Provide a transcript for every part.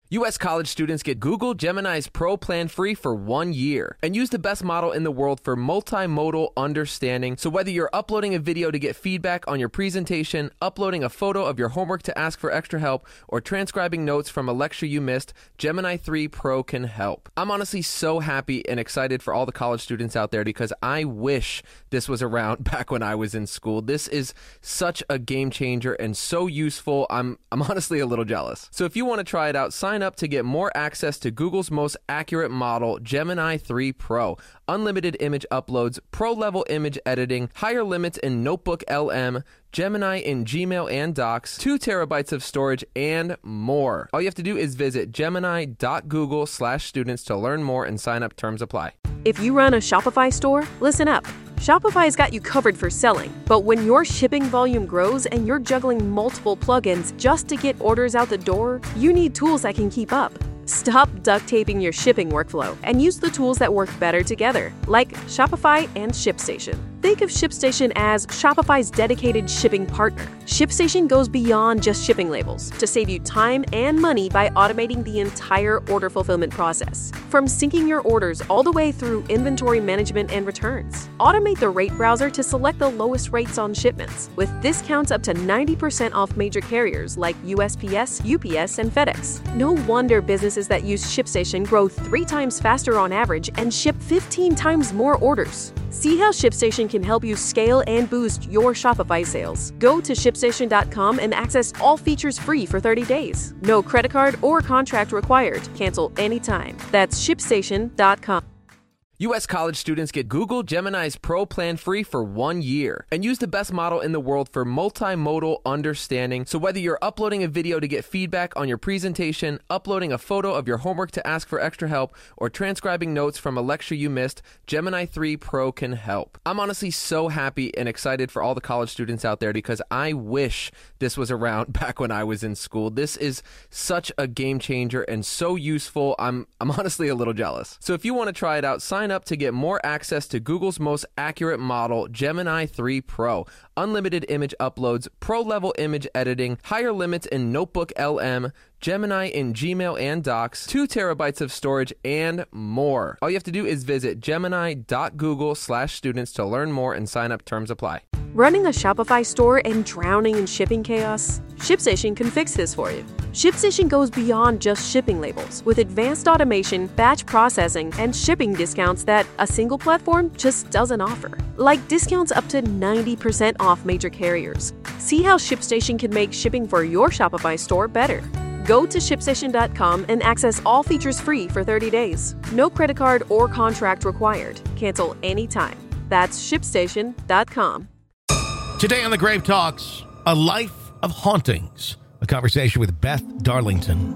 U.S. college students get Google Gemini's Pro plan free for 1 year and use the best model in the world for multimodal understanding. So whether you're uploading a video to get feedback on your presentation, uploading a photo of your homework to ask for extra help, or transcribing notes from a lecture you missed, Gemini 3 Pro can help. I'm honestly so happy and excited for all the college students out there because I wish this was around back when I was in school. This is such a game changer and so useful. I'm honestly a little jealous. So if you want to try it out, sign up to get more access to Google's most accurate model, Gemini 3 Pro. Unlimited image uploads, pro-level image editing, higher limits in Notebook LM, Gemini in Gmail and Docs, 2 terabytes of storage, and more. All you have to do is visit gemini.google/students to learn more and sign up. Terms apply. If you run a Shopify store, listen up. Shopify's got you covered for selling. But when your shipping volume grows and you're juggling multiple plugins just to get orders out the door, you need tools that can keep up. Stop duct taping your shipping workflow and use the tools that work better together, like Shopify and ShipStation. Think of ShipStation as Shopify's dedicated shipping partner. ShipStation goes beyond just shipping labels to save you time and money by automating the entire order fulfillment process. From syncing your orders all the way through inventory management and returns. Automate the rate browser to select the lowest rates on shipments, with discounts up to 90% off major carriers like USPS, UPS, and FedEx. No wonder businesses that use ShipStation grow 3 times faster on average and ship 15 times more orders. See how ShipStation can help you scale and boost your Shopify sales. Go to ShipStation.com and access all features free for 30 days. No credit card or contract required. Cancel anytime. That's ShipStation.com. U.S. college students get Google Gemini's Pro plan free for 1 year and use the best model in the world for multimodal understanding. So whether you're uploading a video to get feedback on your presentation, uploading a photo of your homework to ask for extra help, or transcribing notes from a lecture you missed, Gemini 3 Pro can help. I'm honestly so happy and excited for all the college students out there because I wish this was around back when I was in school. This is such a game changer and so useful. I'm honestly a little jealous. So if you want to try it out, sign up to get more access to Google's most accurate model, Gemini 3 Pro. Unlimited image uploads, pro-level image editing, higher limits in Notebook LM, Gemini in Gmail and Docs, 2 terabytes of storage, and more. All you have to do is visit gemini.google/students to learn more and sign up. Terms apply. Running a Shopify store and drowning in shipping chaos? ShipStation can fix this for you. ShipStation goes beyond just shipping labels with advanced automation, batch processing, and shipping discounts that a single platform just doesn't offer. Like discounts up to 90% off major carriers. See how ShipStation can make shipping for your Shopify store better. Go to ShipStation.com and access all features free for 30 days. No credit card or contract required. Cancel anytime. That's ShipStation.com. Today on The Grave Talks, a life of hauntings. A conversation with Beth Darlington.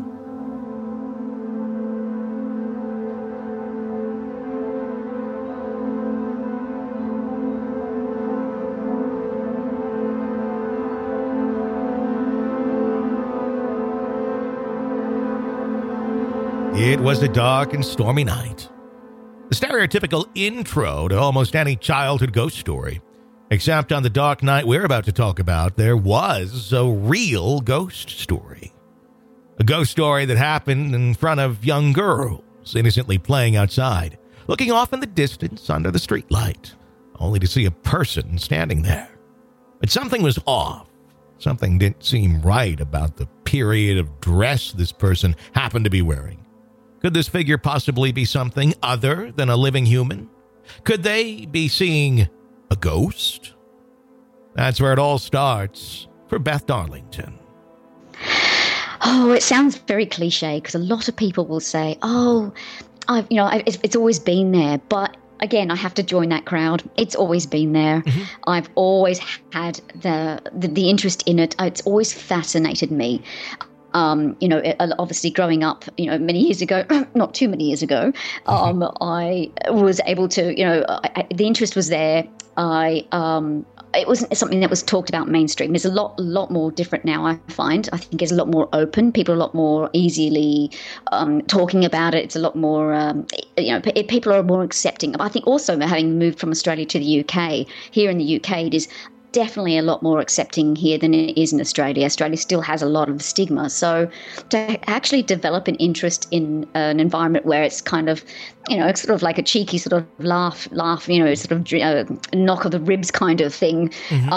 It was a dark and stormy night. The stereotypical intro to almost any childhood ghost story. Except on the dark night we're about to talk about, there was a real ghost story. A ghost story that happened in front of young girls innocently playing outside, looking off in the distance under the streetlight, only to see a person standing there. But something was off. Something didn't seem right about the period of dress this person happened to be wearing. Could this figure possibly be something other than a living human? Could they be seeing a ghost? That's where it all starts for Beth Darlington. Oh, it sounds very cliche because a lot of people will say, it's always been there. But again, I have to join that crowd. It's always been there. Mm-hmm. I've always had the interest in it. It's always fascinated me. Obviously growing up, many years ago, not too many years ago, I was able to, the interest was there. It wasn't something that was talked about mainstream. It's a lot more different now, I find. I think it's a lot more open. People are a lot more easily talking about it. It's a lot more, people are more accepting. I think also having moved from Australia to the UK, here in the UK, it is definitely a lot more accepting here than it is in Australia. Australia still has a lot of stigma. So to actually develop an interest in an environment where it's kind of, it's sort of like a cheeky sort of laugh, sort of knock of the ribs kind of thing,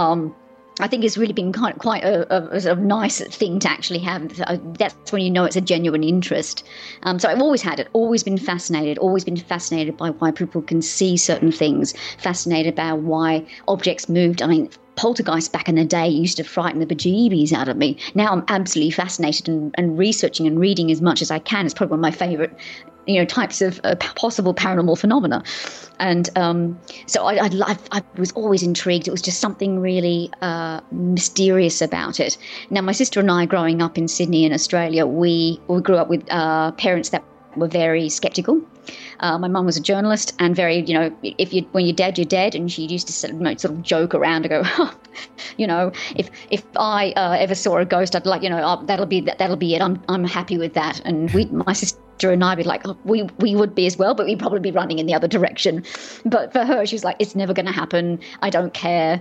I think it's really been quite a sort of nice thing to actually have. That's when you know it's a genuine interest. So I've always had it, always been fascinated by why people can see certain things, fascinated by why objects moved. I mean, poltergeists back in the day used to frighten the bejeebies out of me. Now I'm absolutely fascinated and researching and reading as much as I can. It's probably one of my favourite types of possible paranormal phenomena. And so I was always intrigued. It was just something really mysterious about it. Now, my sister and I, growing up in Sydney in Australia, we grew up with parents that were very sceptical. My mum was a journalist and very, when you're dead, you're dead. And she used to sort of joke around and go, if I ever saw a ghost, I'd like, that'll be it. I'm happy with that. And my sister and I'd be like, we would be as well, but we'd probably be running in the other direction. But for her, she was like, it's never going to happen. I don't care.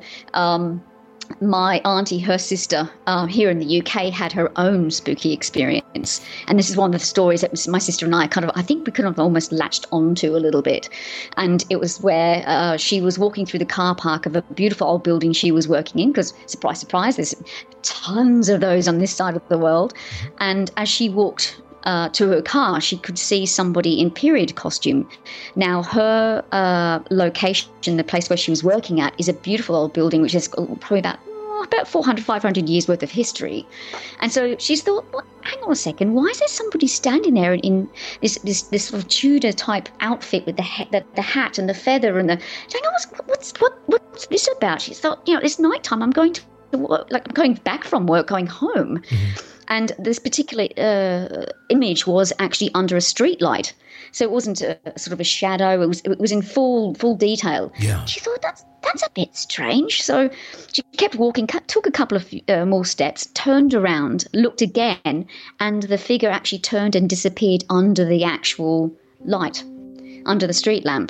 My auntie, her sister, here in the UK, had her own spooky experience. And this is one of the stories that my sister and I I think we could have almost latched onto a little bit. And it was where she was walking through the car park of a beautiful old building she was working in, because, surprise, surprise, there's tons of those on this side of the world. And as she walked to her car, she could see somebody in period costume. Now, her location, the place where she was working at, is a beautiful old building, which is probably about 400, 500 years worth of history. And so she's thought, well, hang on a second, why is there somebody standing there in this sort of Tudor type outfit with the hat and the feather and saying, what's this about? She thought, it's nighttime, I'm going to work, I'm going back from work, going home. Mm-hmm. And this particular image was actually under a street light. So it wasn't a sort of a shadow. It was in full detail. Yeah. She thought, that's a bit strange. So she kept walking, took a couple of more steps, turned around, looked again, and the figure actually turned and disappeared under the actual light, under the street lamp.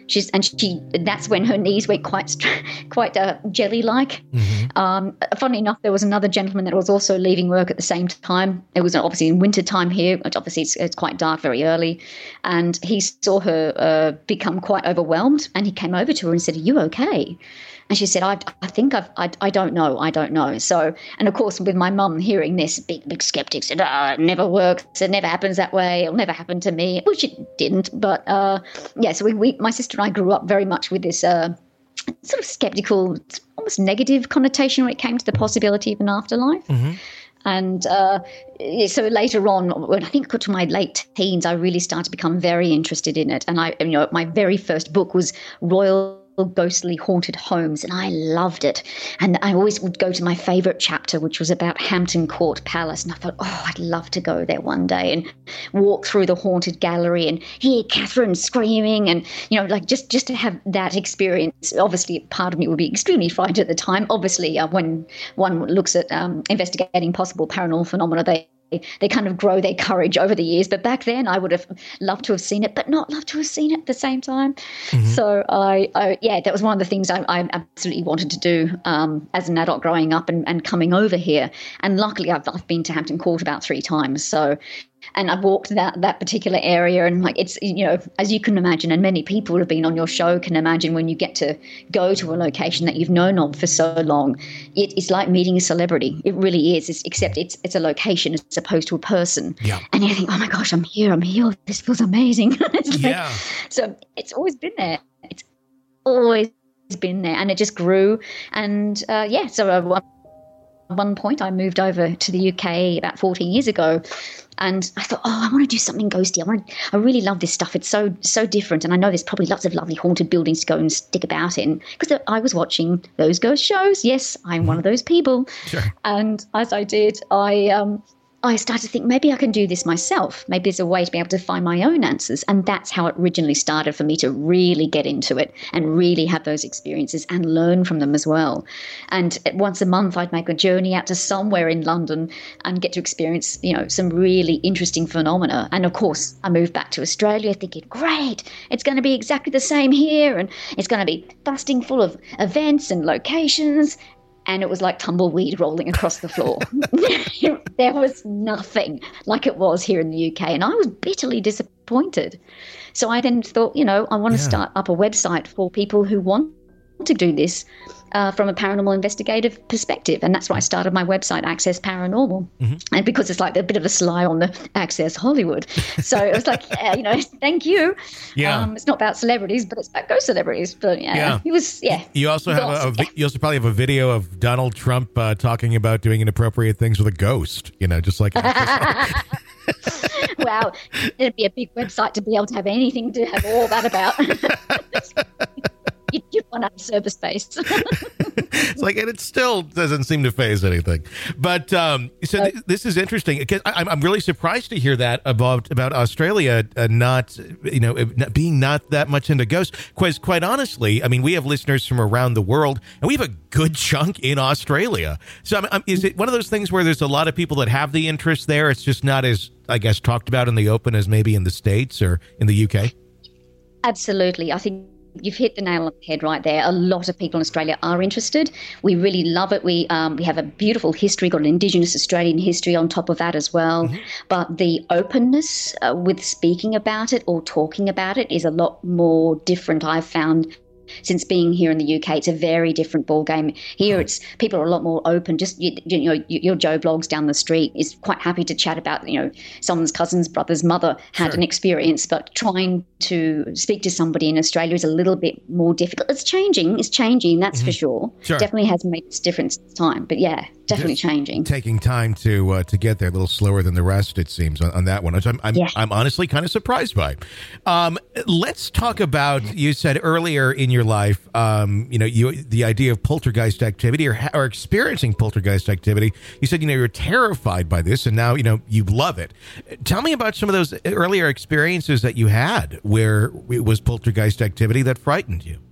That's when her knees went quite jelly-like. Mm-hmm. Funnily enough, there was another gentleman that was also leaving work at the same time. It was obviously in winter time here, which obviously it's quite dark very early. And he saw her become quite overwhelmed, and he came over to her and said, "Are you okay?" And she said, I don't know. So, and of course, with my mum hearing this, big skeptic said, it never works. It never happens that way. It'll never happen to me, which it didn't. But so my sister and I grew up very much with this sort of skeptical, almost negative connotation when it came to the possibility of an afterlife. Mm-hmm. And so later on, when I think I got to my late teens, I really started to become very interested in it. And my very first book was Royal Ghostly Haunted Homes, and I loved it. And I always would go to my favourite chapter, which was about Hampton Court Palace, and I thought, I'd love to go there one day and walk through the haunted gallery and hear Catherine screaming, and just to have that experience. Obviously, part of me would be extremely frightened at the time. Obviously, when one looks at investigating possible paranormal phenomena, they kind of grow their courage over the years. But back then I would have loved to have seen it, but not loved to have seen it at the same time. Mm-hmm. So that was one of the things I absolutely wanted to do as an adult growing up and coming over here. And luckily I've been to Hampton Court about 3 times. So, and I've walked that particular area, and it's, as you can imagine, and many people who have been on your show can imagine, when you get to go to a location that you've known of for so long, it's like meeting a celebrity. It really is, except it's a location as opposed to a person. Yeah. And you think, oh my gosh, I'm here. This feels amazing. So it's always been there. It's always been there, and it just grew. And so at one point I moved over to the UK about 14 years ago, and I thought, I want to do something ghosty. I really love this stuff. It's so different, and I know there's probably lots of lovely haunted buildings to go and stick about in, because I was watching those ghost shows. Yes, I'm one of those people. Sure. And as I did, I started to think, maybe I can do this myself. Maybe there's a way to be able to find my own answers. And that's how it originally started for me to really get into it and really have those experiences and learn from them as well. And once a month, I'd make a journey out to somewhere in London and get to experience, some really interesting phenomena. And of course, I moved back to Australia thinking, great, it's going to be exactly the same here. And it's going to be busting full of events and locations. and it was like tumbleweed rolling across the floor. There was nothing like it was here in the UK, and I was bitterly disappointed. So I then thought, I want to start up a website for people who want to do this from a paranormal investigative perspective. And that's why I started my website, Access Paranormal. Mm-hmm. And because it's like a bit of a sly on the Access Hollywood. So it was like, thank you. Yeah. It's not about celebrities, but it's about ghost celebrities. But it was, You also have you also probably have a video of Donald Trump talking about doing inappropriate things with a ghost, just like Wow. It'd be a big website to be able to have anything to have all that about. You'd run out of server space. It's like, and it still doesn't seem to phase anything. But this is interesting because I'm really surprised to hear that about Australia not being not that much into ghosts. Because quite honestly, I mean, we have listeners from around the world, and we have a good chunk in Australia. So is it one of those things where there's a lot of people that have the interest there? It's just not as, I guess, talked about in the open as maybe in the States or in the UK? Absolutely. I think you've hit the nail on the head right there. A lot of people in Australia are interested. We really love it. We have a beautiful history, got an Indigenous Australian history on top of that as well. Mm-hmm. But the openness with speaking about it or talking about it is a lot more different, I've found. Since being here in the UK, it's a very different ballgame. Here, it's people are a lot more open. Just your Joe Blogs down the street is quite happy to chat about someone's cousin's brother's mother had an experience, but trying to speak to somebody in Australia is a little bit more difficult. It's changing. That's for sure. Definitely has made its difference in time, but definitely changing. Taking time to get there, a little slower than the rest, it seems, on that one, which I'm honestly kind of surprised by. Let's talk about, you said earlier in your life, the idea of poltergeist activity or experiencing poltergeist activity. You said, you're terrified by this, and now, you love it. Tell me about some of those earlier experiences that you had where it was poltergeist activity that frightened you.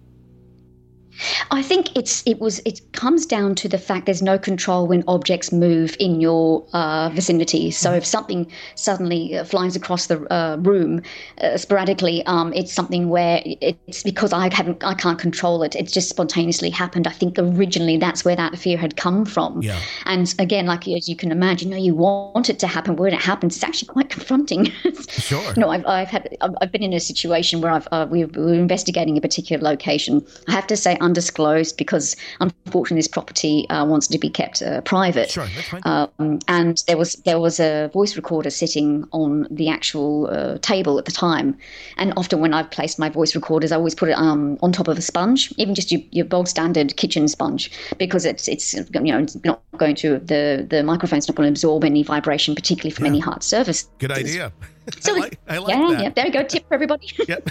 I think it comes down to the fact there's no control when objects move in your vicinity. So if something suddenly flies across the room sporadically, it's something where it's because I can't control it. It's just spontaneously happened. I think originally that's where that fear had come from. Yeah. And again, like as you can imagine, you want it to happen. When it happens, it's actually quite confronting. Sure. I've been in a situation where we were investigating a particular location. I have to say, undisclosed, because unfortunately this property wants to be kept private. Sure, that's fine. And there was a voice recorder sitting on the actual table at the time. And often when I've placed my voice recorders, I always put it on top of a sponge, even just your bog standard kitchen sponge, because it's not going to the microphone's not going to absorb any vibration, particularly from any hard surface. Good idea. So I like that. Yeah, there you go. Tip for everybody. Yep.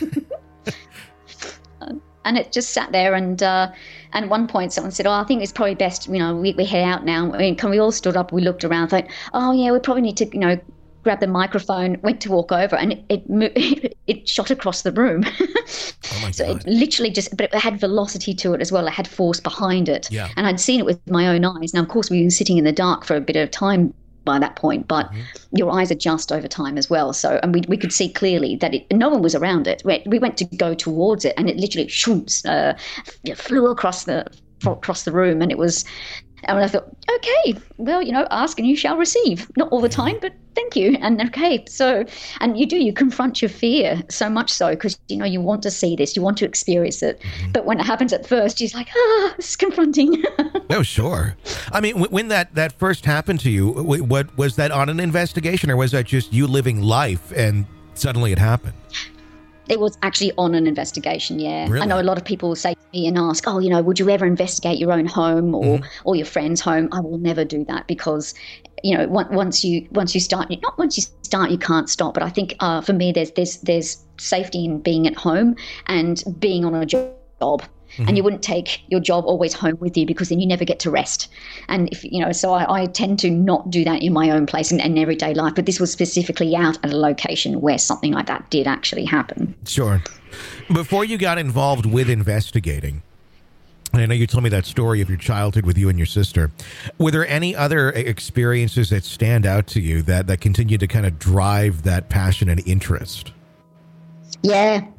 And it just sat there, and at one point someone said, I think it's probably best, we head out now. I mean, we all stood up, we looked around, thought, we probably need to, grab the microphone, went to walk over, and it shot across the room. Oh my so God. It literally but it had velocity to it as well. It had force behind it. Yeah. And I'd seen it with my own eyes. Now, of course, we were sitting in the dark for a bit of time by that point, but your eyes adjust over time as well. So, and we could see clearly that no one was around it. We went to go towards it, and it literally flew across the room, and it was. And I thought, okay, well, ask and you shall receive. Not all the time, but thank you. And okay, so, and you confront your fear so much so because, you want to see this, you want to experience it. Mm-hmm. But when it happens at first, you're like, this is confronting. Oh, sure. I mean, when that first happened to you, what was that on an investigation, or was that just you living life and suddenly it happened? It was actually on an investigation, yeah. Really? I know a lot of people say to me and ask, would you ever investigate your own home or your friend's home? I will never do that because, once you start, not once you start, you can't stop. But I think for me, there's safety in being at home and being on a job. Mm-hmm. And you wouldn't take your job always home with you because then you never get to rest. And if so I tend to not do that in my own place and everyday life. But this was specifically out at a location where something like that did actually happen. Sure. Before you got involved with investigating, and I know you told me that story of your childhood with you and your sister, were there any other experiences that stand out to you that continue to kind of drive that passion and interest? Yeah.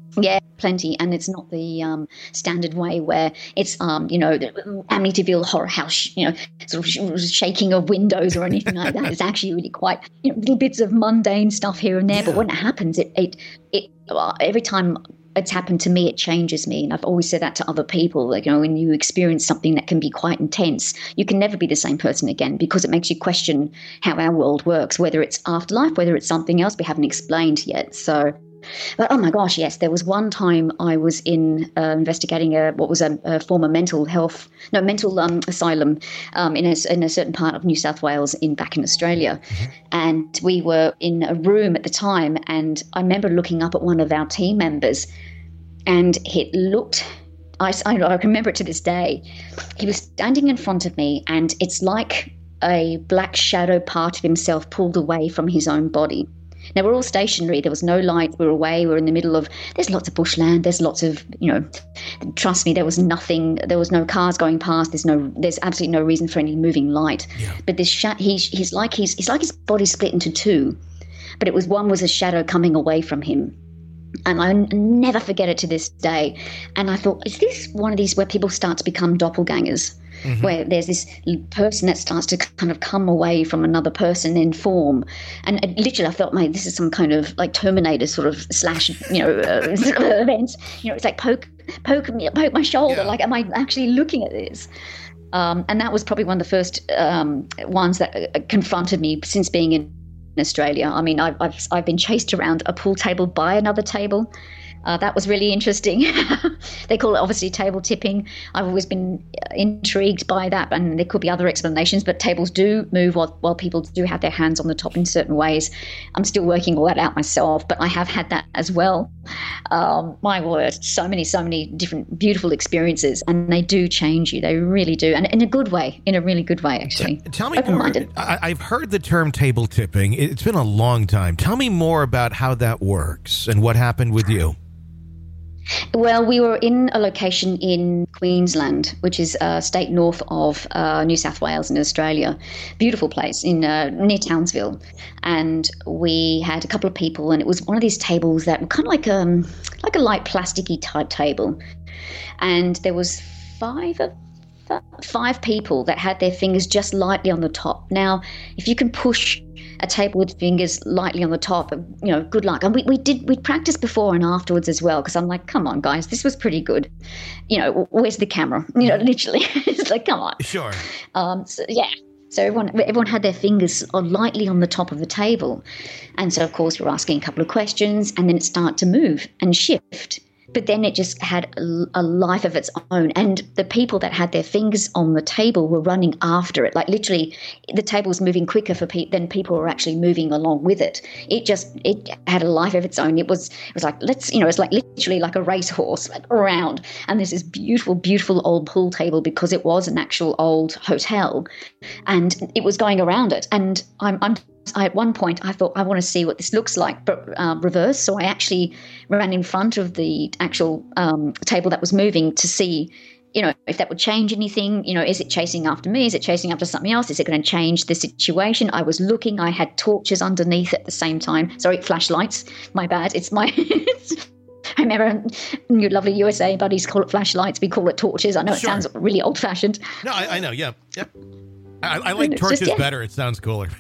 Yeah, plenty, and it's not the standard way where it's the Amityville horror house, sort of shaking of windows or anything like that. It's actually really quite little bits of mundane stuff here and there. Yeah. But when it happens, it every time it's happened to me, it changes me, and I've always said that to other people. Like, when you experience something that can be quite intense, you can never be the same person again, because it makes you question how our world works, whether it's afterlife, whether it's something else we haven't explained yet. So. But oh my gosh, yes, there was one time I was investigating what was a former mental asylum in a certain part of New South Wales back in Australia, and we were in a room at the time, and I remember looking up at one of our team members, and it looked. I remember it to this day. He was standing in front of me, and it's like a black shadow part of himself pulled away from his own body. Now, we're all stationary. There was no light. We were away. We were in the middle of, there's lots of bushland. There's lots of, trust me, there was nothing. There was no cars going past. There's absolutely no reason for any moving light. Yeah. But this he's like his body split into two. But one was a shadow coming away from him. And I never forget it to this day. And I thought, is this one of these where people start to become doppelgangers? Mm-hmm. Where there's this person that starts to kind of come away from another person in form, and literally I felt, this is some kind of like Terminator sort of slash, sort of event. It's like poke my shoulder. Yeah. Like, am I actually looking at this? And that was probably one of the first ones that confronted me since being in Australia. I mean, I've been chased around a pool table by another table. That was really interesting. They call it obviously table tipping. I've always been intrigued by that, and there could be other explanations, but tables do move while people do have their hands on the top in certain ways. I'm still working all that out myself, but I have had that as well. My word, so many different beautiful experiences, and they do change you. They really do, and in a good way, in a really good way, actually. Tell me more. I've heard the term table tipping. It's been a long time. Tell me more about how that works and what happened with you. Well, we were in a location in Queensland, which is a state north of New South Wales in Australia. Beautiful place near Townsville. And we had a couple of people, and it was one of these tables that were kind of like a light plasticky type table. And there was five people that had their fingers just lightly on the top. Now, if you can push a table with fingers lightly on the top, good luck. And we practiced before and afterwards as well, because I'm like, come on, guys, this was pretty good. Where's the camera? Literally, it's like, come on. Sure. So everyone had their fingers lightly on the top of the table, and so of course we're asking a couple of questions, and then it started to move and shift. But then it just had a life of its own. And the people that had their fingers on the table were running after it. Like literally the table was moving quicker than people were actually moving along with it. It had a life of its own. It was like, it's like literally like a racehorse, like around. And there's this beautiful, beautiful old pool table, because it was an actual old hotel, and it was going around it. And at one point I thought, I want to see what this looks like, but reverse. So I actually ran in front of the actual table that was moving to see, if that would change anything. Is it chasing after me? Is it chasing after something else? Is it going to change the situation? I was looking. I had torches underneath at the same time. Sorry, flashlights. My bad. I remember your lovely USA buddies call it flashlights. We call it torches. I know it sounds really old-fashioned. No, I know. Yeah. I like torches better. It sounds cooler.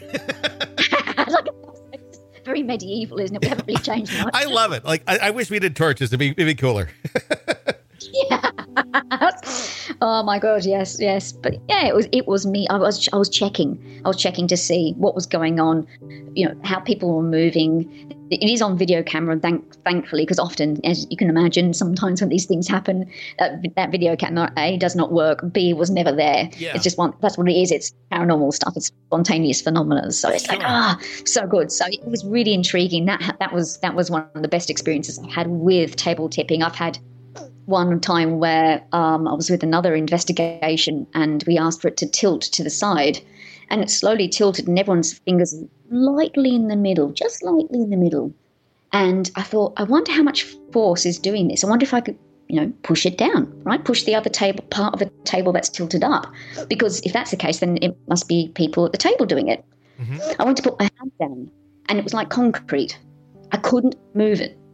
It's very medieval, isn't it? We haven't really changed much. I love it. Like, I wish we did torches. It'd be cooler. Yeah. Oh my God. Yes. But yeah, it was me. I was checking to see what was going on, how people were moving. It is on video camera, thankfully, because often, as you can imagine, sometimes when these things happen, that video camera, A, does not work, B, was never there. Yeah. It's just that's what it is. It's paranormal stuff. It's spontaneous phenomena. So it's like, so good. So it was really intriguing. That was one of the best experiences I've had with table tipping. I've had one time where I was with another investigation, and we asked for it to tilt to the side, and it slowly tilted, and everyone's fingers lightly in the middle, just lightly in the middle. And I thought, I wonder how much force is doing this. I wonder if I could, push it down, right? Push the other part of the table that's tilted up. Because if that's the case, then it must be people at the table doing it. Mm-hmm. I went to put my hand down, and it was like concrete. I couldn't move it.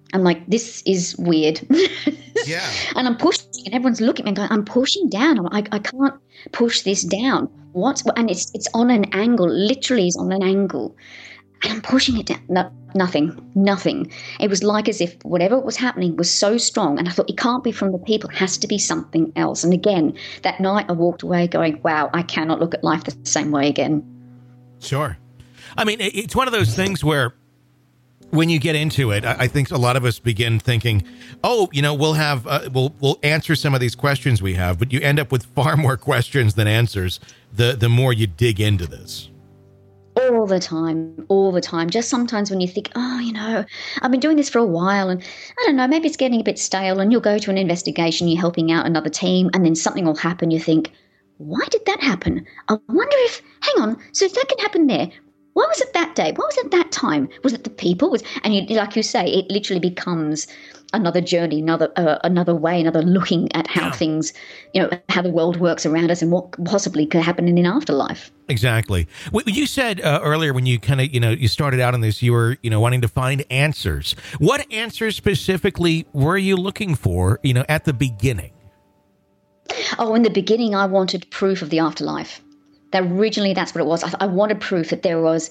I'm like, this is weird. Yeah. And I'm pushing, and everyone's looking at me and going, I'm pushing down. I can't push this down. And it's on an angle, literally is on an angle. And I'm pushing it down. No, nothing. It was like as if whatever was happening was so strong. And I thought, it can't be from the people. It has to be something else. And again, that night I walked away going, wow, I cannot look at life the same way again. Sure. I mean, it's one of those things where when you get into it, I think a lot of us begin thinking, oh, we'll answer some of these questions we have, but you end up with far more questions than answers the more you dig into this. All the time. Just sometimes when you think, I've been doing this for a while and I don't know, maybe it's getting a bit stale, and you'll go to an investigation, you're helping out another team, and then something will happen. You think, why did that happen? I wonder hang on, so if that can happen there, why was it that day? What was it that time? Was it the people? Like you say, it literally becomes another journey, another way, another looking at how things, how the world works around us and what possibly could happen in an afterlife. Exactly. You said earlier when you kind of, you started out on this, you were, wanting to find answers. What answers specifically were you looking for, at the beginning? Oh, in the beginning, I wanted proof of the afterlife. Originally, that's what it was. I wanted proof that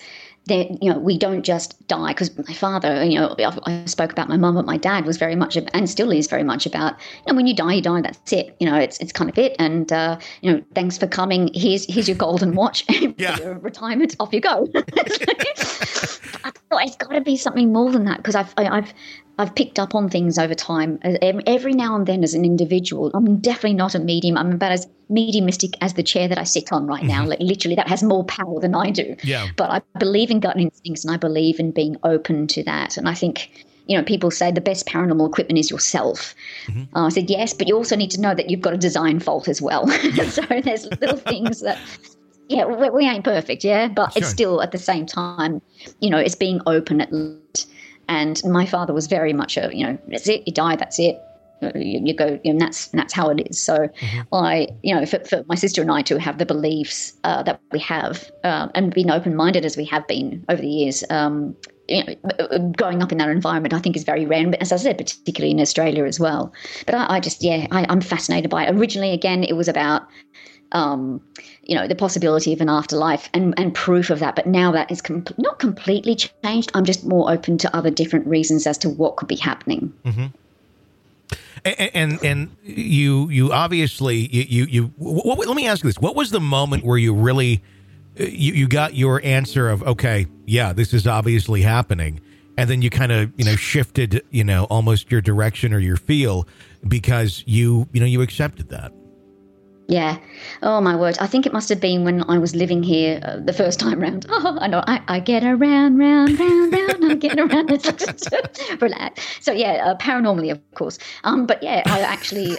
we don't just die, because my father, I spoke about my mum, but my dad was very much, and still is very much about, when you die, that's it. It's kind of it. And, thanks for coming. Here's your golden watch. Yeah. Your retirement, off you go. I thought it's got to be something more than that, because I've picked up on things over time. Every now and then as an individual, I'm definitely not a medium. I'm about as mediumistic as the chair that I sit on right now. Like literally that has more power than I do. Yeah. But I believe in gut instincts, and I believe in being open to that. And I think, people say the best paranormal equipment is yourself. Mm-hmm. I said, yes, but you also need to know that you've got a design fault as well. Yeah. So there's little things that, we ain't perfect, but sure. It's still at the same time, it's being open at least. And my father was very much that's it, you die, that's it. You go, and that's how it is. So for my sister and I to have the beliefs that we have and being open-minded as we have been over the years, growing up in that environment, I think is very rare. But as I said, particularly in Australia as well. But I'm fascinated by it. Originally, again, it was about the possibility of an afterlife and proof of that. But now that is not completely changed. I'm just more open to other different reasons as to what could be happening. Mm-hmm. And you obviously let me ask you this: what was the moment where you really you got your answer of, okay, yeah, this is obviously happening, and then you kind of shifted almost your direction or your feel because you accepted that? Yeah. Oh, my word. I think it must have been when I was living here the first time round. Oh, I know. I get around, round. I get around. Relax. So, paranormally, of course. But, I actually,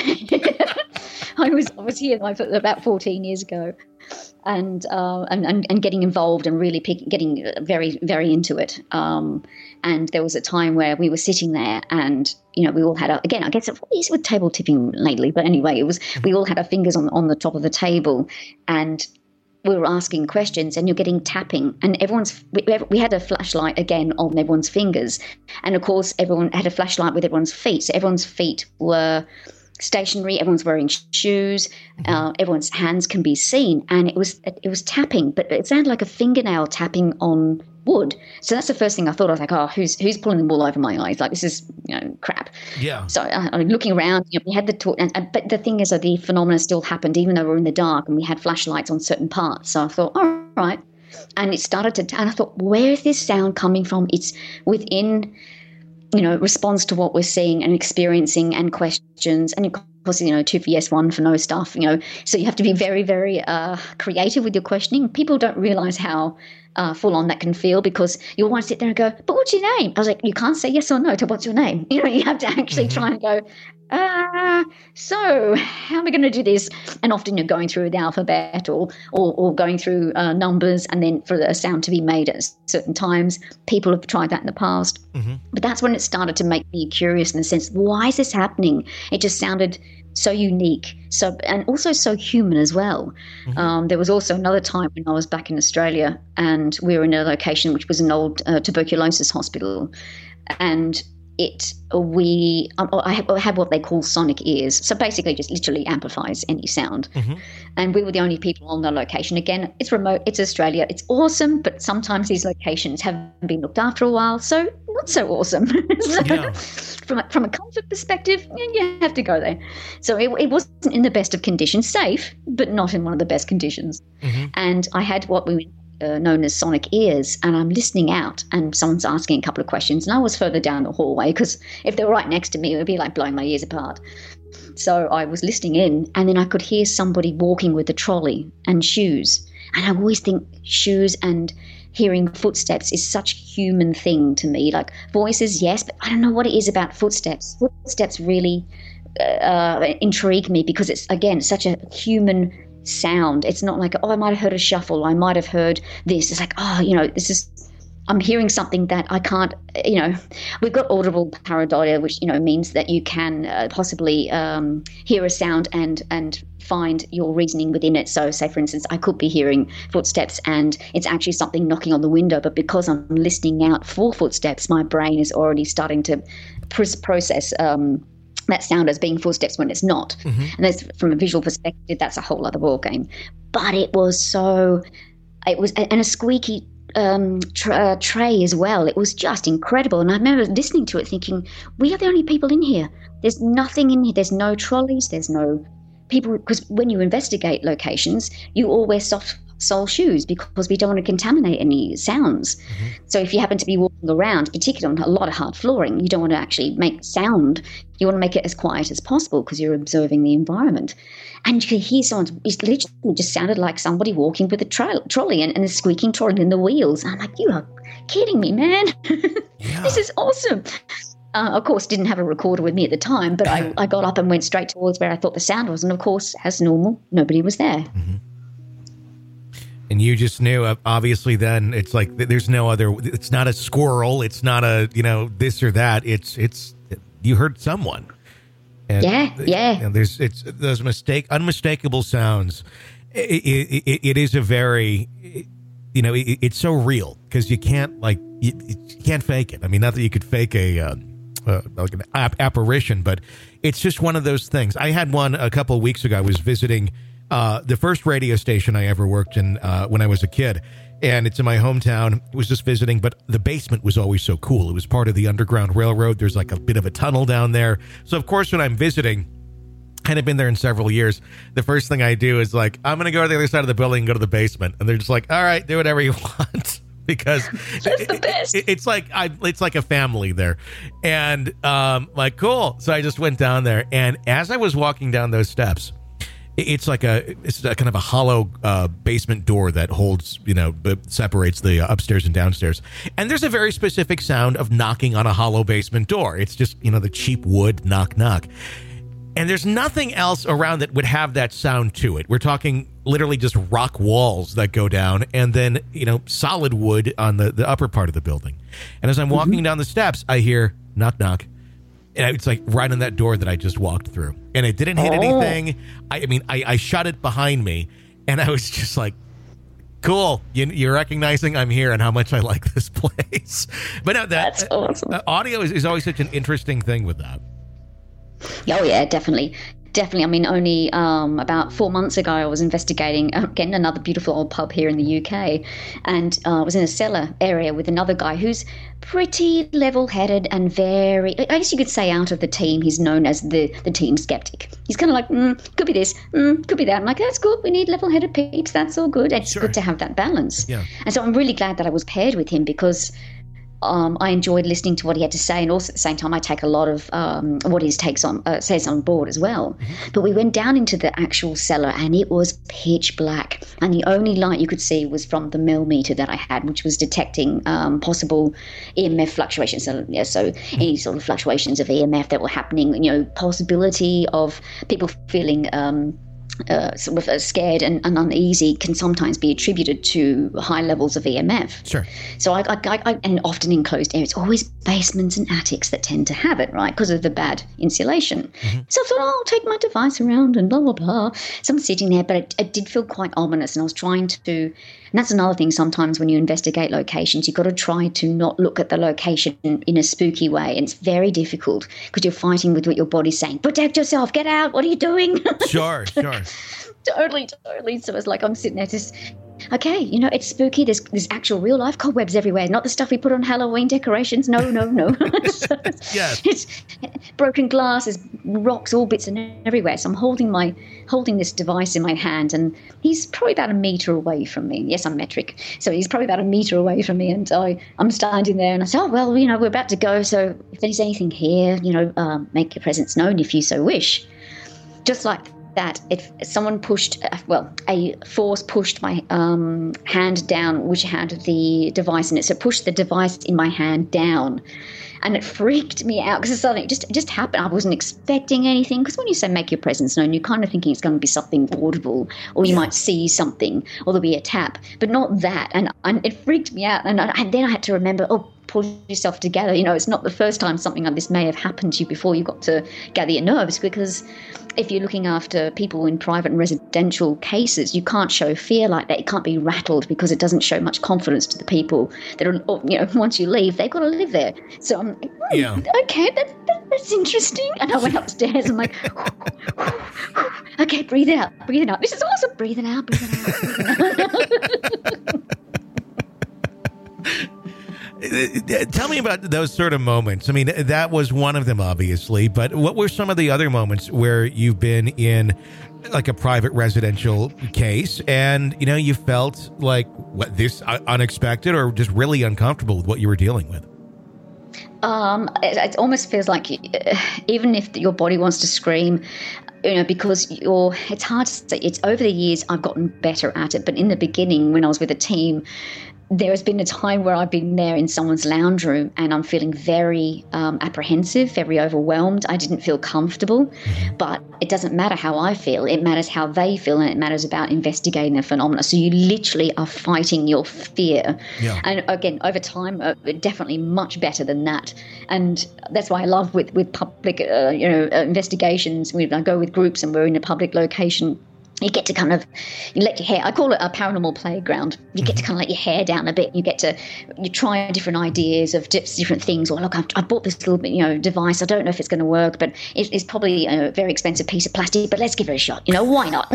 I was here about 14 years ago and getting involved and really getting very, very into it. And there was a time where we were sitting there and, we all had again, I guess what is with table tipping lately, but anyway, we all had our fingers on the top of the table and we were asking questions and you're getting tapping and we had a flashlight again on everyone's fingers. And of course, everyone had a flashlight with everyone's feet. So everyone's feet were stationary, everyone's wearing shoes, everyone's hands can be seen, and it was tapping, but it sounded like a fingernail tapping on wood. So that's the first thing I thought. I was like, oh, who's pulling the wool over my eyes? Like, this is crap. Yeah. So I'm looking around. We had the talk, but the thing is that the phenomena still happened, even though we were in the dark and we had flashlights on certain parts. So I thought, all right, and it started to. And I thought, where is this sound coming from? It's within. Responds to what we're seeing and experiencing and questions. And of course, 2 for yes, 1 for no stuff, So you have to be very, very creative with your questioning. People don't realize how full on that can feel because you'll want to sit there and go, but what's your name? I was like, you can't say yes or no to what's your name. You have to actually try and go, so how am I going to do this? And often you're going through the alphabet or going through numbers, and then for the sound to be made at certain times. People have tried that in the past. Mm-hmm. But that's when it started to make me curious in the sense, why is this happening? It just sounded so unique, and also so human as well. Mm-hmm. There was also another time when I was back in Australia and we were in a location which was an old tuberculosis hospital, and I have what they call sonic ears. So basically just literally amplifies any sound. And we were the only people on the location. Again, it's remote, it's Australia, it's awesome, but sometimes these locations haven't been looked after a while, so not so awesome. From a comfort perspective, you have to go there. So it wasn't in the best of conditions, safe, but not in one of the best conditions. And I had what we known as sonic ears, and I'm listening out and someone's asking a couple of questions, and I was further down the hallway because if they were right next to me, it would be like blowing my ears apart. So I was listening in, and then I could hear somebody walking with a trolley and shoes. And I always think shoes and hearing footsteps is such a human thing to me. Like voices, yes, but I don't know what it is about footsteps. Footsteps really intrigue me because it's, again, such a human sound. It's not like, I might have heard a shuffle, I might have heard this. It's like, I'm hearing something that I can't, we've got audible pareidolia, which, means that you can possibly hear a sound and find your reasoning within it. So say, for instance, I could be hearing footsteps and it's actually something knocking on the window, but because I'm listening out for footsteps, my brain is already starting to process that sound as being footsteps when it's not. And that's, from a visual perspective, that's a whole other ball game. But it was and a squeaky tray as well. It was just incredible. And I remember listening to it thinking, we are the only people in here. There's nothing in here. There's no trolleys. There's no people. Because when you investigate locations, you all wear soft sole shoes because we don't want to contaminate any sounds. So if you happen to be walking around, particularly on a lot of hard flooring, you don't want to actually make sound. You want to make it as quiet as possible because you're observing the environment. And you could hear someone, it literally just sounded like somebody walking with a trolley and a squeaking trolley in the wheels. I'm like, you are kidding me, man. This is awesome. Of course, didn't have a recorder with me at the time, but I got up and went straight towards where I thought the sound was. And of course, as normal, nobody was there. And you just knew, obviously, then it's like there's no other, it's not a squirrel. It's not a, this or that. It's you heard someone. And, and there's those unmistakable sounds. It is a very, it's so real because you can't you can't fake it. I mean, not that you could fake like an apparition, but it's just one of those things. I had one a couple of weeks ago. I was visiting the first radio station I ever worked in when I was a kid, and it's in my hometown. It was just visiting, but the basement was always so cool. It was part of the Underground Railroad. There's like a bit of a tunnel down there. So, of course, when I'm visiting, and I've been there in several years, the first thing I do is like, I'm going to go to the other side of the building and go to the basement. And they're just like, all right, do whatever you want. Because it's like a family there. And like, cool. So I just went down there. And as I was walking down those steps, it's a kind of a hollow basement door that holds, separates the upstairs and downstairs. And there's a very specific sound of knocking on a hollow basement door. It's just, the cheap wood knock, knock. And there's nothing else around that would have that sound to it. We're talking literally just rock walls that go down and then, solid wood on the upper part of the building. And as I'm walking down the steps, I hear knock, knock. And it's like right on that door that I just walked through. And it didn't hit anything. I shut it behind me. And I was just like, cool. You're recognizing I'm here and how much I like this place. But no, that's awesome. Audio is always such an interesting thing with that. Oh, yeah, definitely. Definitely. I mean, only about 4 months ago, I was investigating, again, another beautiful old pub here in the UK. And I was in a cellar area with another guy who's pretty level-headed and very, I guess you could say out of the team, he's known as the team skeptic. He's kind of like, could be this, could be that. I'm like, that's good. We need level-headed peeps. That's all good. It's good to have that balance. Yeah. And so I'm really glad that I was paired with him because I enjoyed listening to what he had to say, and also at the same time I take a lot of what he says on board as well. But we went down into the actual cellar and it was pitch black, and the only light you could see was from the millimeter that I had, which was detecting possible EMF fluctuations. So any sort of fluctuations of EMF that were happening, possibility of people feeling sort of scared and uneasy can sometimes be attributed to high levels of EMF. Sure. So I and often in closed areas, always basements and attics that tend to have it, right, because of the bad insulation. So I thought, I'll take my device around and blah, blah, blah. So I'm sitting there, but it did feel quite ominous, and I was trying to, and that's another thing sometimes when you investigate locations, you've got to try to not look at the location in a spooky way, and it's very difficult because you're fighting with what your body's saying. Protect yourself, get out, what are you doing? Sure. Totally. So it's like I'm sitting there just, okay, it's spooky. There's actual real life cobwebs everywhere, not the stuff we put on Halloween decorations. No. So Yes. It's broken glass, there's rocks, all bits and everywhere. So I'm holding this device in my hand, and he's probably about a meter away from me. Yes, I'm metric. So he's probably about a meter away from me, and I'm standing there, and I say, we're about to go. So if there's anything here, make your presence known if you so wish. Just like that, if someone pushed, a force pushed my hand down, which had the device in it. So it pushed the device in my hand down, and it freaked me out because it just happened. I wasn't expecting anything, because when you say make your presence known, you're kind of thinking it's going to be something audible, or you might see something, or there'll be a tap, but not that. And it freaked me out, and then I had to remember, pull yourself together. It's not the first time something like this may have happened to you before. You've got to gather your nerves, because if you're looking after people in private and residential cases, you can't show fear like that. It can't be rattled, because it doesn't show much confidence to the people that are, once you leave, they've got to live there. So I'm like, okay, that's interesting. And I went upstairs and I'm like, okay, breathe it out. This is awesome. Breathe it out. Tell me about those sort of moments. I mean, that was one of them, obviously, but what were some of the other moments where you've been in like a private residential case and, you felt like this unexpected or just really uncomfortable with what you were dealing with? It almost feels like even if your body wants to scream, because it's hard to say. It's over the years I've gotten better at it, but in the beginning when I was with a team, there has been a time where I've been there in someone's lounge room and I'm feeling very apprehensive, very overwhelmed. I didn't feel comfortable, but it doesn't matter how I feel. It matters how they feel, and it matters about investigating the phenomena. So you literally are fighting your fear. Yeah. And again, over time, definitely much better than that. And that's why I love with public, investigations. I go with groups and we're in a public location. You get to you let your hair, I call it a paranormal playground. You get to kind of let your hair down a bit. You try different ideas of different things. Or look, I bought this little bit, device. I don't know if it's going to work, but it's probably a very expensive piece of plastic, but let's give it a shot. Why not?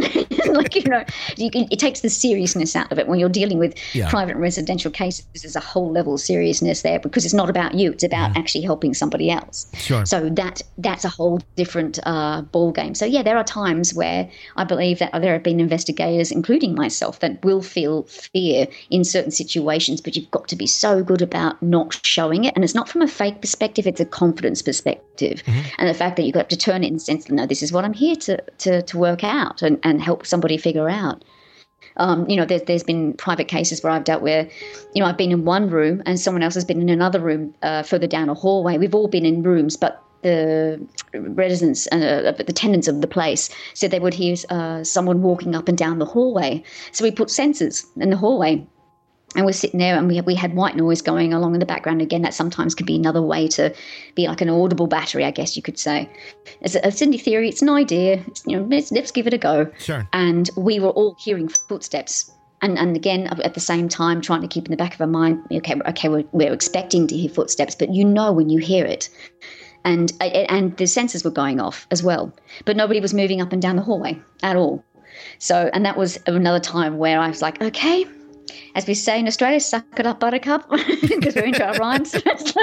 It takes the seriousness out of it when you're dealing with private and residential cases. There's a whole level of seriousness there because it's not about you. It's about actually helping somebody else. Sure. So that's a whole different ball game. So there are times where I believe that there have been investigators, including myself, that will feel fear in certain situations, but you've got to be so good about not showing it. And it's not from a fake perspective, it's a confidence perspective. And the fact that you've got to turn it in the sense that, no, this is what I'm here to work out and help somebody figure out. There's been private cases where I've dealt where, I've been in one room and someone else has been in another room further down a hallway. We've all been in rooms, but the residents and the tenants of the place said they would hear someone walking up and down the hallway. So we put sensors in the hallway, and we're sitting there, and we had white noise going along in the background. Again, that sometimes can be another way to be like an audible battery, I guess you could say. It's a Cindy theory. It's an idea. Let's give it a go. Sure. And we were all hearing footsteps. And again, at the same time, trying to keep in the back of our mind, okay, we're expecting to hear footsteps, but when you hear it. And the sensors were going off as well, but nobody was moving up and down the hallway at all. So, and that was another time where I was like, okay, as we say in Australia, suck it up, buttercup, because we're into our rhymes.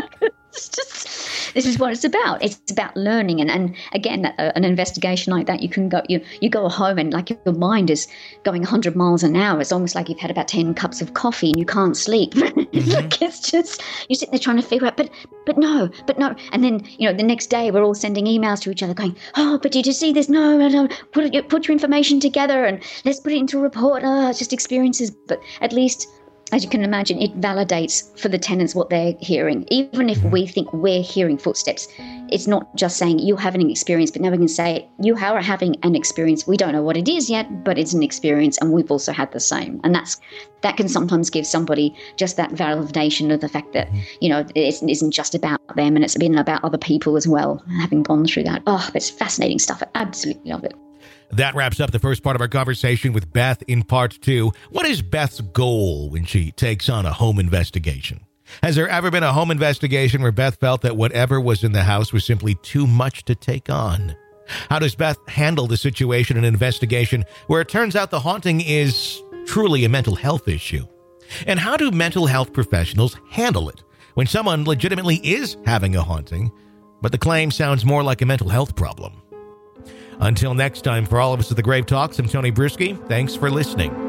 This is what it's about. It's about learning. And again, an investigation like that, you can go, you go home and like your mind is going 100 miles an hour. It's almost like you've had about 10 cups of coffee and you can't sleep. Like it's just, you're sitting there trying to figure out, but no. And then, the next day we're all sending emails to each other going, oh, but did you see this? No. Put your information together and let's put it into a report. Oh, it's just experiences. But at least as you can imagine, it validates for the tenants what they're hearing. Even if we think we're hearing footsteps, it's not just saying you're having an experience, but now we can say you are having an experience. We don't know what it is yet, but it's an experience, and we've also had the same. And that can sometimes give somebody just that validation of the fact that, it isn't just about them, and it's been about other people as well, having gone through that. Oh, it's fascinating stuff. I absolutely love it. That wraps up the first part of our conversation with Beth in part 2. What is Beth's goal when she takes on a home investigation? Has there ever been a home investigation where Beth felt that whatever was in the house was simply too much to take on? How does Beth handle the situation in an investigation where it turns out the haunting is truly a mental health issue? And how do mental health professionals handle it when someone legitimately is having a haunting, but the claim sounds more like a mental health problem? Until next time, for all of us at the Grave Talks, I'm Tony Bruschi. Thanks for listening.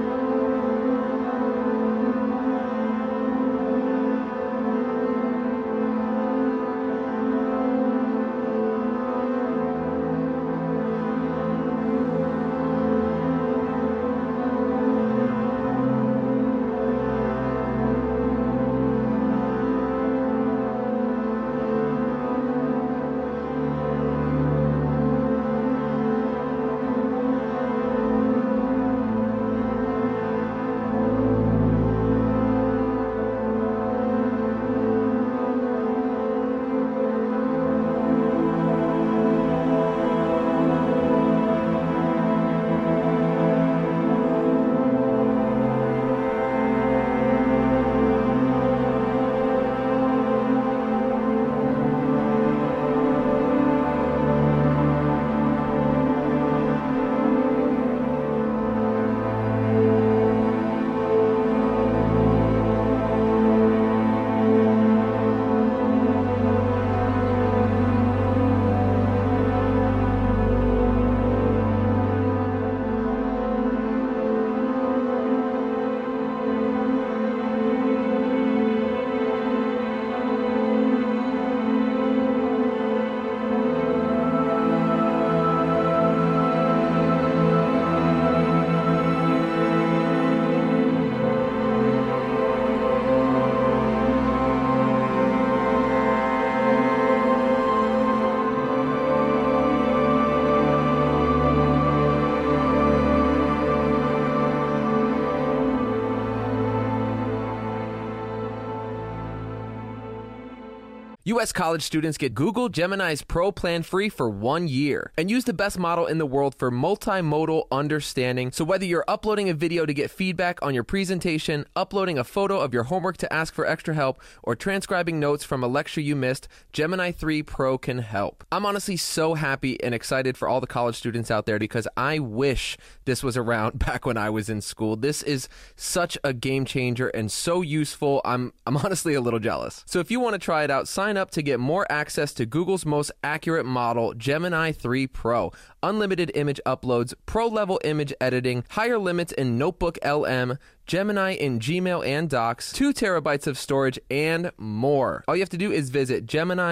U.S. college students get Google Gemini's Pro plan free for 1 year and use the best model in the world for multimodal understanding. So whether you're uploading a video to get feedback on your presentation, uploading a photo of your homework to ask for extra help, or transcribing notes from a lecture you missed, Gemini 3 Pro can help. I'm honestly so happy and excited for all the college students out there because I wish this was around back when I was in school. This is such a game changer and so useful. I'm honestly a little jealous. So if you want to try it out, sign up to get more access to Google's most accurate model, Gemini 3 Pro. Unlimited image uploads, pro-level image editing, higher limits in Notebook LM, Gemini in Gmail and Docs, 2 terabytes of storage, and more. All you have to do is visit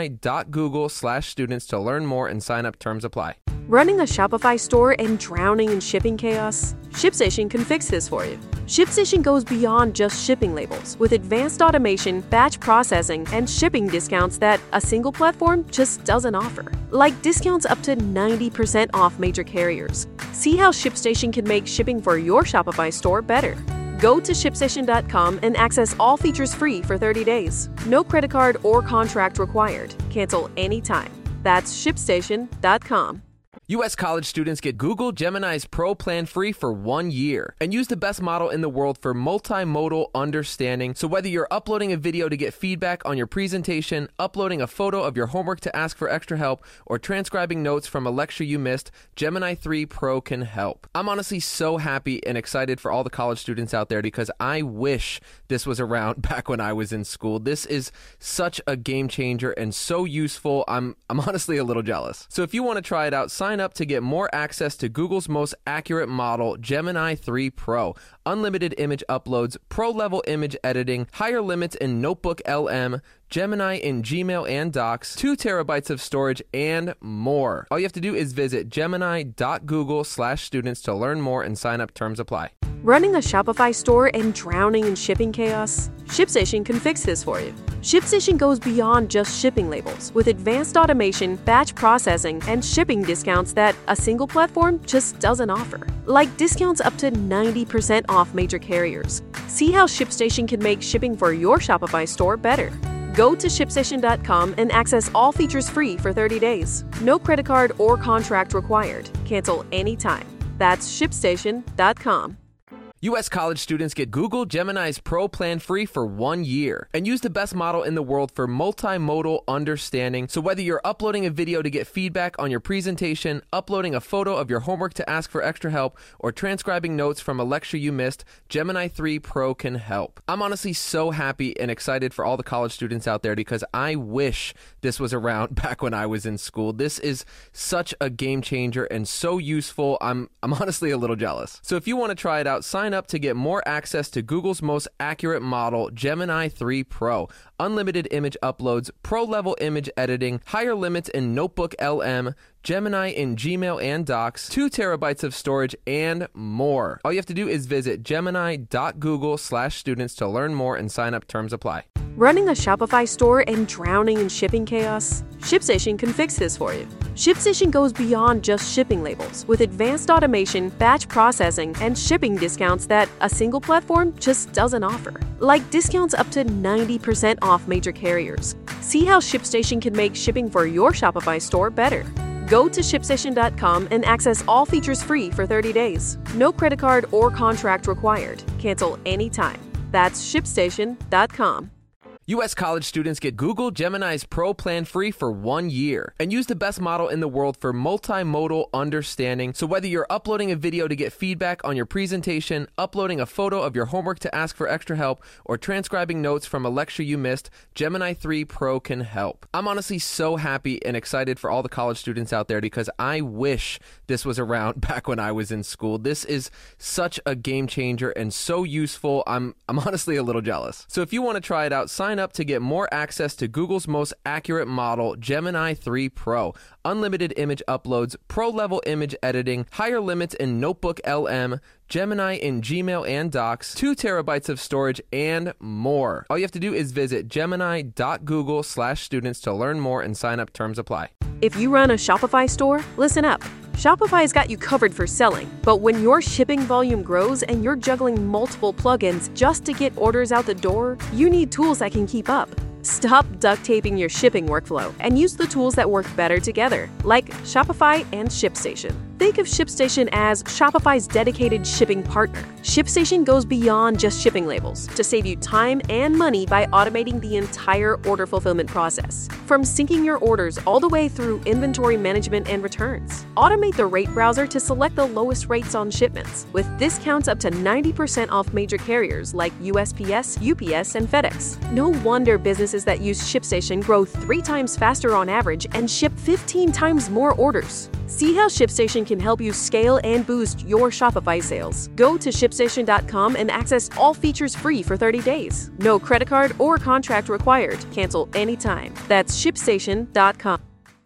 gemini.google/students to learn more and sign up. Terms apply. Running a Shopify store and drowning in shipping chaos? ShipStation can fix this for you. ShipStation goes beyond just shipping labels with advanced automation, batch processing, and shipping discounts that a single platform just doesn't offer. Like discounts up to 90% off major carriers. See how ShipStation can make shipping for your Shopify store better. Go to ShipStation.com and access all features free for 30 days. No credit card or contract required. Cancel anytime. That's ShipStation.com. U.S. college students get Google Gemini's Pro plan free for 1 year and use the best model in the world for multimodal understanding. So whether you're uploading a video to get feedback on your presentation, uploading a photo of your homework to ask for extra help, or transcribing notes from a lecture you missed, Gemini 3 Pro can help. I'm honestly so happy and excited for all the college students out there because I wish this was around back when I was in school. This is such a game changer and so useful. I'm honestly a little jealous. So if you want to try it out, sign sign up to get more access to Google's most accurate model, Gemini 3 Pro, unlimited image uploads, pro-level image editing, higher limits in Notebook LM, Gemini in Gmail and Docs, 2 terabytes of storage, and more. All you have to do is visit gemini.google/students to learn more and sign up. Terms apply. Running a Shopify store and drowning in shipping chaos? ShipStation can fix this for you. ShipStation goes beyond just shipping labels with advanced automation, batch processing, and shipping discounts that a single platform just doesn't offer. Like discounts up to 90% off major carriers. See how ShipStation can make shipping for your Shopify store better. Go to ShipStation.com and access all features free for 30 days. No credit card or contract required. Cancel anytime. That's ShipStation.com. U.S. college students get Google Gemini's Pro plan free for 1 year and use the best model in the world for multimodal understanding. So whether you're uploading a video to get feedback on your presentation, uploading a photo of your homework to ask for extra help, or transcribing notes from a lecture you missed, Gemini 3 Pro can help. I'm honestly so happy and excited for all the college students out there because I wish this was around back when I was in school. This is such a game changer and so useful. I'm honestly a little jealous. So if you want to try it out, sign up to get more access to Google's most accurate model, Gemini 3 Pro, unlimited image uploads, pro-level image editing, higher limits in Notebook LM, Gemini in Gmail and Docs, 2 terabytes of storage, and more. All you have to do is visit gemini.google/students to learn more and sign up. Terms apply. Running a Shopify store and drowning in shipping chaos? ShipStation can fix this for you. ShipStation goes beyond just shipping labels with advanced automation, batch processing, and shipping discounts that a single platform just doesn't offer. Like discounts up to 90% off major carriers. See how ShipStation can make shipping for your Shopify store better. Go to ShipStation.com and access all features free for 30 days. No credit card or contract required. Cancel anytime. That's ShipStation.com. U.S. college students get Google Gemini's Pro plan free for 1 year and use the best model in the world for multimodal understanding. So whether you're uploading a video to get feedback on your presentation, uploading a photo of your homework to ask for extra help, or transcribing notes from a lecture you missed, Gemini 3 Pro can help. I'm honestly so happy and excited for all the college students out there because I wish this was around back when I was in school. This is such a game changer and so useful. I'm honestly a little jealous. So if you want to try it out, sign up to get more access to Google's most accurate model, Gemini 3 Pro, unlimited image uploads, pro-level image editing, higher limits in Notebook LM, Gemini in Gmail and Docs, 2 terabytes of storage, and more. All you have to do is visit gemini.google/students to learn more and sign up. Terms apply. If you run a Shopify store, listen up. Shopify's got you covered for selling, but when your shipping volume grows and you're juggling multiple plugins just to get orders out the door, you need tools that can keep up. Stop duct taping your shipping workflow and use the tools that work better together, like Shopify and ShipStation. Think of ShipStation as Shopify's dedicated shipping partner. ShipStation goes beyond just shipping labels to save you time and money by automating the entire order fulfillment process. From syncing your orders all the way through inventory management and returns. Automate the rate browser to select the lowest rates on shipments, with discounts up to 90% off major carriers like USPS, UPS, and FedEx. No wonder businesses that use ShipStation grow 3 times faster on average and ship 15 times more orders. See how ShipStation can help you scale and boost your Shopify sales. Go to ShipStation.com and access all features free for 30 days. No credit card or contract required. Cancel anytime. That's ShipStation.com.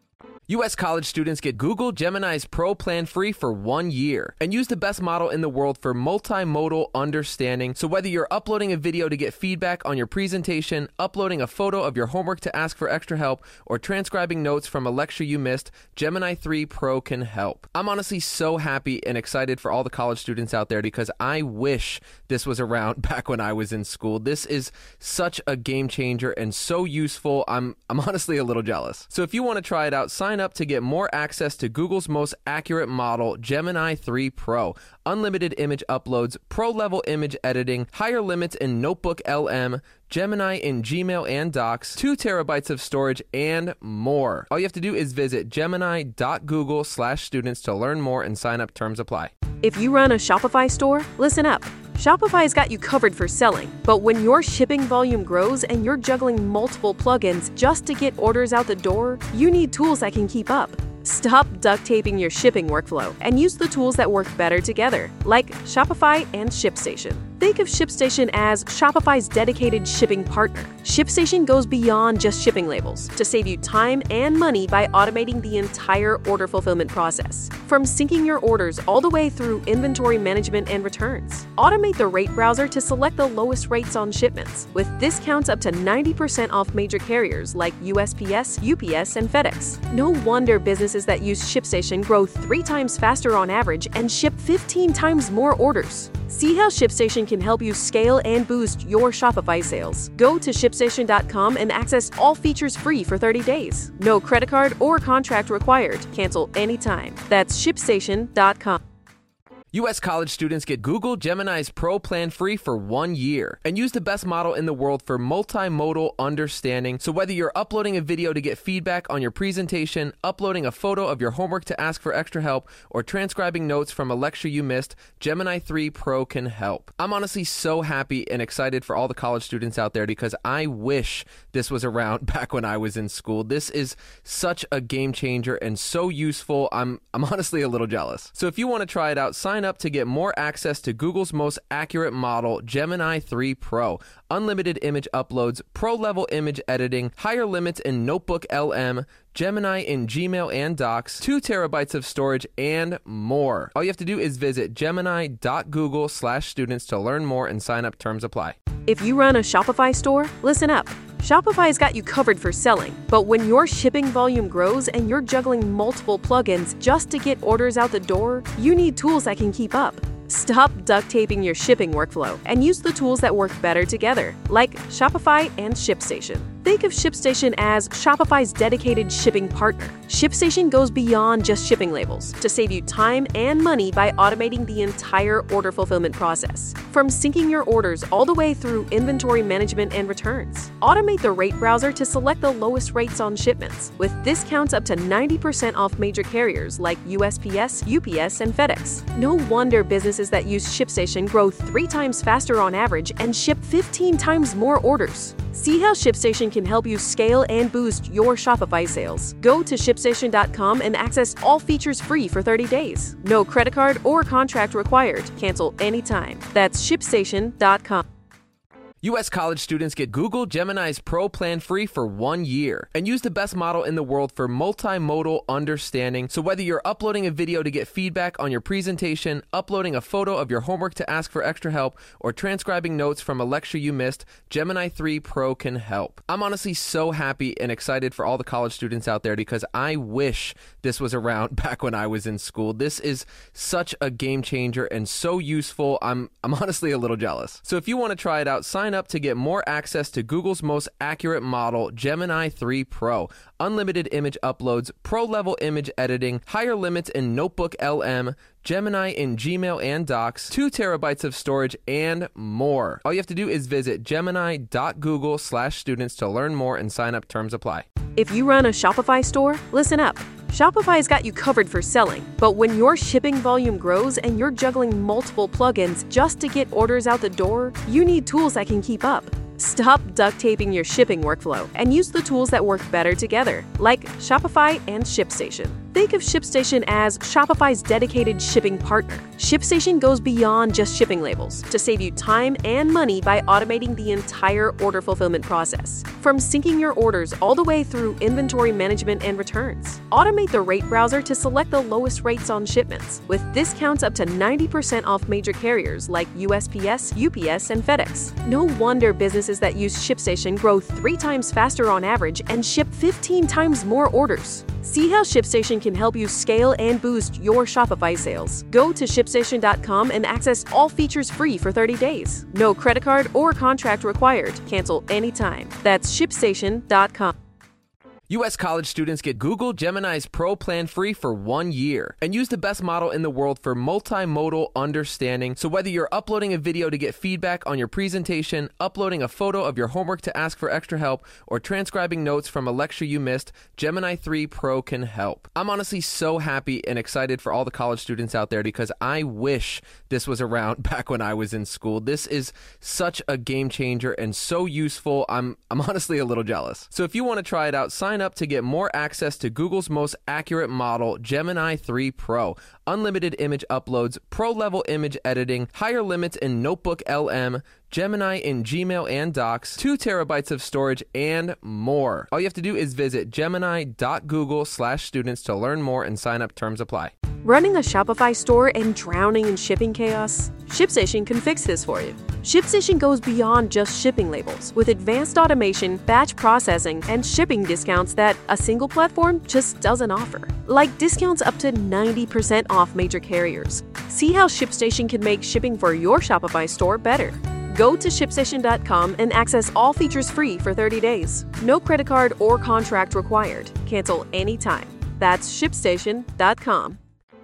U.S. college students get Google Gemini's Pro plan free for 1 year and use the best model in the world for multimodal understanding. So whether you're uploading a video to get feedback on your presentation, uploading a photo of your homework to ask for extra help, or transcribing notes from a lecture you missed, Gemini 3 Pro can help. I'm honestly so happy and excited for all the college students out there because I wish this was around back when I was in school. This is such a game changer and so useful. I'm honestly a little jealous. So if you want to try it out, sign up to get more access to Google's most accurate model, Gemini 3 Pro, unlimited image uploads, pro-level image editing, higher limits in Notebook LM, Gemini in Gmail and Docs, 2 terabytes of storage, and more. All you have to do is visit gemini.google/students to learn more and sign up. Terms apply. If you run a Shopify store, listen up. Shopify's got you covered for selling, but when your shipping volume grows and you're juggling multiple plugins just to get orders out the door, you need tools that can keep up. Stop duct taping your shipping workflow and use the tools that work better together, like Shopify and ShipStation. Think of ShipStation as Shopify's dedicated shipping partner. ShipStation goes beyond just shipping labels to save you time and money by automating the entire order fulfillment process. From syncing your orders all the way through inventory management and returns. Automate the rate browser to select the lowest rates on shipments, with discounts up to 90% off major carriers like USPS, UPS, and FedEx. No wonder businesses that use ShipStation grow 3 times faster on average and ship 15 times more orders. See how ShipStation can help you scale and boost your Shopify sales. Go to ShipStation.com and access all features free for 30 days. No credit card or contract required. Cancel anytime. That's ShipStation.com. U.S. college students get Google Gemini's Pro plan free for 1 year and use the best model in the world for multimodal understanding. So whether you're uploading a video to get feedback on your presentation, uploading a photo of your homework to ask for extra help, or transcribing notes from a lecture you missed, Gemini 3 Pro can help. I'm honestly so happy and excited for all the college students out there because I wish this was around back when I was in school. This is such a game changer and so useful. I'm honestly a little jealous. So if you want to try it out, sign up to get more access to Google's most accurate model, Gemini 3 Pro. Unlimited image uploads, pro-level image editing, higher limits in Notebook LM, Gemini in Gmail and Docs, 2 terabytes of storage, and more. All you have to do is visit gemini.google/students to learn more and sign up. Terms apply. If you run a Shopify store, listen up. Shopify's got you covered for selling, but when your shipping volume grows and you're juggling multiple plugins just to get orders out the door, you need tools that can keep up. Stop duct taping your shipping workflow and use the tools that work better together, like Shopify and ShipStation. Think of ShipStation as Shopify's dedicated shipping partner. ShipStation goes beyond just shipping labels to save you time and money by automating the entire order fulfillment process. From syncing your orders all the way through inventory management and returns. Automate the rate browser to select the lowest rates on shipments, with discounts up to 90% off major carriers like USPS, UPS, and FedEx. No wonder businesses that use ShipStation grow 3 times faster on average and ship 15 times more orders. See how ShipStation can help you scale and boost your Shopify sales. Go to ShipStation.com and access all features free for 30 days. No credit card or contract required. Cancel anytime. That's ShipStation.com. U.S. college students get Google Gemini's Pro plan free for 1 year and use the best model in the world for multimodal understanding. So whether you're uploading a video to get feedback on your presentation, uploading a photo of your homework to ask for extra help, or transcribing notes from a lecture you missed, Gemini 3 Pro can help. I'm honestly so happy and excited for all the college students out there because I wish this was around back when I was in school. This is such a game changer and so useful. I'm honestly a little jealous. So if you want to try it out, sign up to get more access to Google's most accurate model, Gemini 3 Pro. Unlimited image uploads, pro-level image editing, higher limits in Notebook LM, Gemini in Gmail and Docs, 2 terabytes of storage, and more. All you have to do is visit gemini.google/students to learn more and sign up. Terms apply. If you run a Shopify store, listen up. Shopify's got you covered for selling, but when your shipping volume grows and you're juggling multiple plugins just to get orders out the door, you need tools that can keep up. Stop duct taping your shipping workflow and use the tools that work better together, like Shopify and ShipStation. Think of ShipStation as Shopify's dedicated shipping partner. ShipStation goes beyond just shipping labels to save you time and money by automating the entire order fulfillment process. From syncing your orders all the way through inventory management and returns. Automate the rate browser to select the lowest rates on shipments, with discounts up to 90% off major carriers like USPS, UPS, and FedEx. No wonder businesses that use ShipStation grow 3 times faster on average and ship 15 times more orders. See how ShipStation can help you scale and boost your Shopify sales. Go to ShipStation.com and access all features free for 30 days. No credit card or contract required. Cancel anytime. That's ShipStation.com. U.S. college students get Google Gemini's Pro plan free for 1 year and use the best model in the world for multimodal understanding. So whether you're uploading a video to get feedback on your presentation, uploading a photo of your homework to ask for extra help, or transcribing notes from a lecture you missed, Gemini 3 Pro can help. I'm honestly so happy and excited for all the college students out there because I wish this was around back when I was in school. This is such a game changer and so useful. I'm honestly a little jealous. So if you want to try it out, sign up to get more access to Google's most accurate model, Gemini 3 Pro. Unlimited image uploads, pro-level image editing, higher limits in Notebook LM, Gemini in Gmail and Docs, 2 terabytes of storage, and more. All you have to do is visit gemini.google/students to learn more and sign up. Terms apply. Running a Shopify store and drowning in shipping chaos? ShipStation can fix this for you. ShipStation goes beyond just shipping labels with advanced automation, batch processing, and shipping discounts that a single platform just doesn't offer. Like discounts up to 90% off major carriers. See how ShipStation can make shipping for your Shopify store better. Go to ShipStation.com and access all features free for 30 days. No credit card or contract required. Cancel anytime. That's ShipStation.com.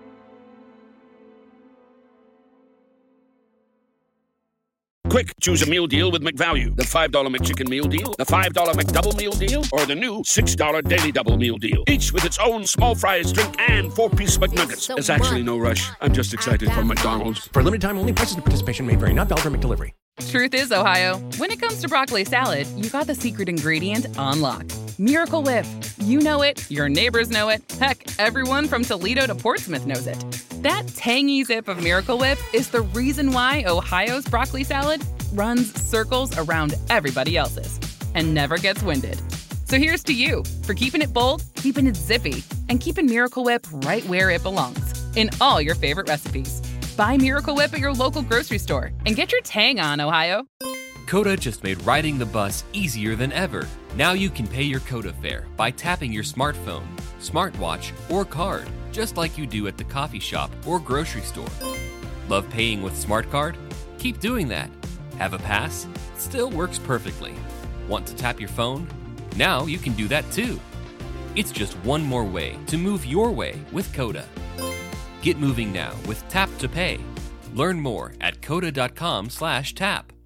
Quick, choose a meal deal with McValue. The $5 McChicken meal deal, the $5 McDouble meal deal, or the new $6 Daily Double meal deal. Each with its own small fries, drink, and 4-piece McNuggets. There's actually no rush. I'm just excited for McDonald's. For a limited time only, prices and participation may vary. Not valid for McDelivery. Truth is, Ohio, when it comes to broccoli salad, you got the secret ingredient on lock. Miracle Whip. You know it, your neighbors know it, heck, everyone from Toledo to Portsmouth knows it. That tangy zip of Miracle Whip is the reason why Ohio's broccoli salad runs circles around everybody else's and never gets winded. So here's to you for keeping it bold, keeping it zippy, and keeping Miracle Whip right where it belongs, in all your favorite recipes. Buy Miracle Whip at your local grocery store and get your tang on, Ohio. Coda just made riding the bus easier than ever. Now you can pay your Coda fare by tapping your smartphone, smartwatch, or card, just like you do at the coffee shop or grocery store. Love paying with Smart Card? Keep doing that. Have a pass? Still works perfectly. Want to tap your phone? Now you can do that too. It's just one more way to move your way with Coda. Get moving now with Tap to Pay. Learn more at coda.com/tap.